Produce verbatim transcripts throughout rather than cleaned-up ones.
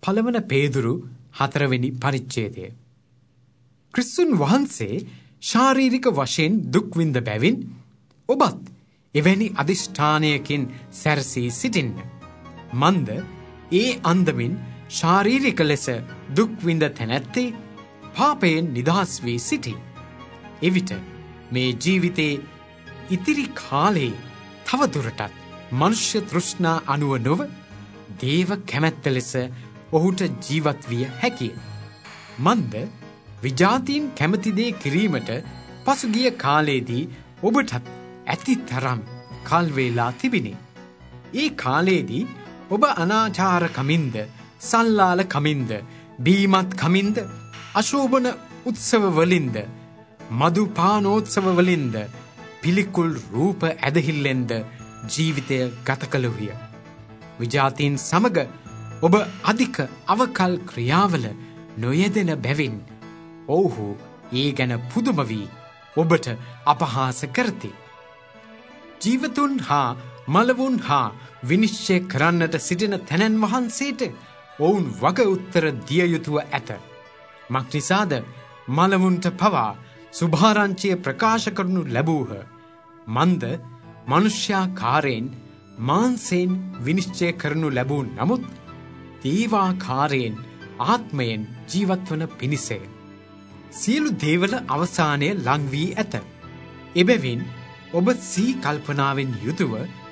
පළවන පේදුරු හතරවෙනි පරිච්ඡේදය. ක්‍රිස්තුන් වහන්සේ ශාරීරික වශයෙන් දුක් විඳ බැවින් ඔබත් එවැනි අදිෂ්ඨානයකින් සැරසී සිටින්න. මන්ද ඒ අන්දමින් ශාරීරික ලෙස දුක් විඳ තැනැත්තේ පාපයෙන් නිදහස් වී සිටී. එවිට මේ ජීවිතයේ ඉතිරි කාලයේ තවදුරටත් මනුෂ්‍ය තෘෂ්ණා අනුව නොව දේව කැමැත්ත ලෙස ඔහුට ජීවත් විය හැකිය. මන්ද විජාතීන් කැමති දේ කිරීමට පසුගිය කාලයේදී ඔබටත් ඇති තරම් කල් වේලා තිබිනි. ඒ කාලයේදී ඔබ අනාචාර කමින්ද, සල්ලාල කමින්ද, බීමත් කමින්ද, අශෝභන උත්සව වලින්ද, මදු පානෝත්සව වලින්ද, පිළිකුල් රූප ඇදහිල්ලෙන්ද ජීවිතය ගත කළහුය. විජාතීන් සමග ඔබ අධික අවකල් ක්‍රියාවල නොයෙදෙන බැවින් ඔවුහු ඒ ගැන පුදුම වී ඔබට අපහාස කරති. ජීවතුන් හා මලවුන් හා විනිශ්චය කරන්නට සිටින තැනැන් වහන්සේට ඔවුන් වග උත්තර දිය යුතුව ඇත. මක්නිසාද මලවුන්ට පවා සුභාරංචිය ප්‍රකාශ කරනු ලැබූහ. මන්ද මනුෂ්‍යාකාරයෙන් මාංසයෙන් විනිශ්චය කරනු ලැබූ නමුත් දේවාකාරයෙන් ආත්මයෙන් ජීවත්වන පිණිසය. සියලු දේවල අවසානය ලං වී ඇත. එබැවින් ඔබ සී කල්පනාවෙන් යුතුව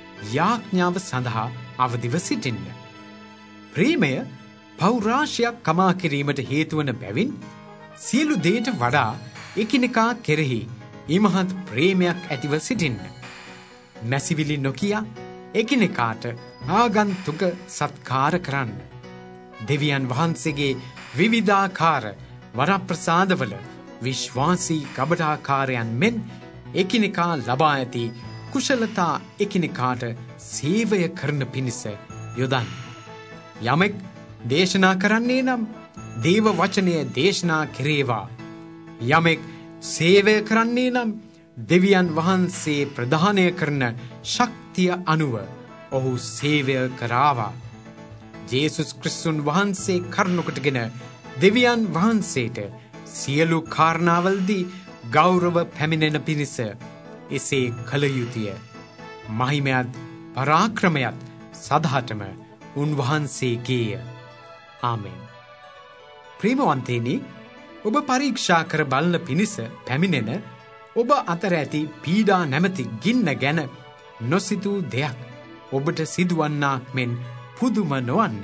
යාඥාව සඳහා අවදිව සිටින්න. ප්‍රේමය පෞරාශයක් කමා කිරීමට හේතුවන බැවින් සියලු දේට වඩා එකිනෙකා කෙරෙහි ඉමහත් ප්‍රේමයක් ඇතිව සිටින්න. මැසිවිලි නොකියා එකිනෙකාට ආගන්තුක සත්කාර කරන්න. දෙවියන් වහන්සේගේ විවිධාකාර වරප්‍රසාදවල විශ්වාසී කබඩාකාරයන් මෙන් එකිනෙකා ලබා ඇති කුශලතා එකිනෙකාට සේවය කරන පිණිස යොදන්න. යමෙක් දේශනා කරන්නේ නම් දේව වචනය දේශනා කෙරේවා. යමෙක් සේවය කරන්නේ නම් දෙවියන් වහන්සේ ප්‍රදානය කරන ශක්තිය අනුව ඔහු සේවය කරාවා. ජේසුස් ක්‍රිස්තුන් වහන්සේ කරුණුකොටගෙන දෙවියන් වහන්සේට සියලු කාරණාවල්දී ගෞරව පැමිණෙන පිණිස එසේ කළ යුතුය. මහිමයත් පරාක්‍රමයත් සදහටම උන්වහන්සේගේය. ආමෙන්. ප්‍රේමවන්තේනි, ඔබ පරීක්ෂා කර බලන පිණිස පැමිණෙන ඔබ අතර ඇති පීඩා නැමැති ගින්න ගැන නොසිතූ දෙයක් ඔබට සිදුවන්නාක් මෙන් පුදුම නොවන්න.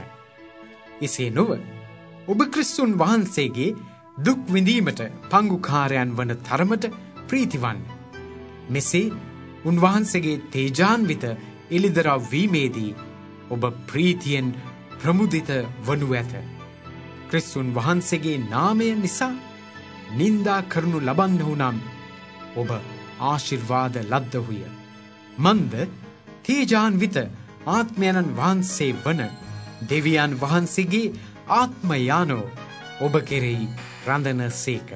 එසේ නොව ඔබ ක්‍රිස්තුන් වහන්සේගේ දුක් විඳීමට පංගුකාරයන් වන තරමට ප්‍රීතිවන්න. මෙසේ උන්වහන්සේගේ තේජාන්විත එළිදරව් වීමේදී ඔබ ප්‍රීතියෙන් ප්‍රමුදිත වනු ඇත. ක්‍රිස්තුන් වහන්සේගේ නාමය නිසා නින්දා කරනු ලබන්නහු නම් ඔබ ආශිර්වාද ලද්දහුය. මන්ද තේජාන්විත ආත්මයන්න් වහන්සේ වන දෙවියන් වහන්සේගේ ආත්මයානෝ ඔබ කෙරෙහි රඳන සේක.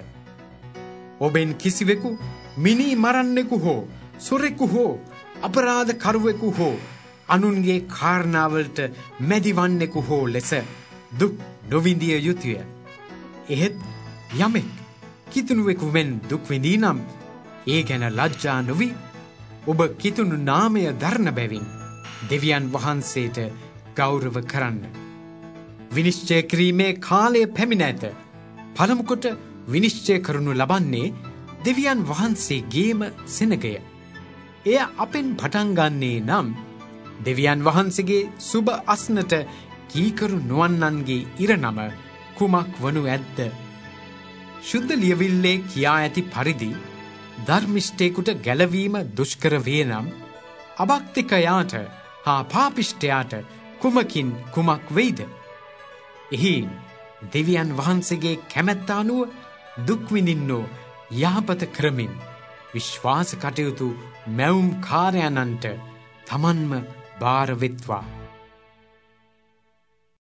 ඔබෙන් කිසිවෙකු මිනී මරන්නෙකු හෝ සොරෙකු හෝ අපරාධ කරුවෙකු හෝ අනුන්ගේ කාරණාවලට මැදිවන්නෙකු හෝ ලෙස දුක් නොවිඳිය යුතුය. එහෙත් යමෙක් කිතුණුවෙකු මෙන් දුක් විඳී නම් ඒ ගැන ලජ්ජා නොවි ඔබ කිතුණු නාමය දරන බැවින් දෙවියන් වහන්සේට ගෞරව කරන්න. විනිශ්චය කිරීමේ කාලය පැමිණ ඇත. පළමුකොට විනිශ්චය කරනු ලබන්නේ දෙවියන් වහන්සේගේම සෙනගය. එය අපෙන් පටන් ගන්නේ නම් දෙවියන් වහන්සේගේ සුබ අස්නට කීකරු නොවන්නන්ගේ ඉරනම කුමක් වනු ඇද්ද? ශුද්ධ ලියවිල්ලේ කියා ඇති පරිදි ධර්මිෂ්ඨයෙකුට ගැලවීම දුෂ්කර වේ නම් අභක්තිකයාට හා පාපිෂ්ඨයාට කුමකින් කුමක් වෙයිද? එහි දෙවියන් වහන්සේගේ කැමැත්ත අනුව දුක් විඳින්නෝ යහපත කරමින් විශ්වාස කටයුතු මැවුම් කාර්යයන්ට තමන්ම බාර වෙත්වා.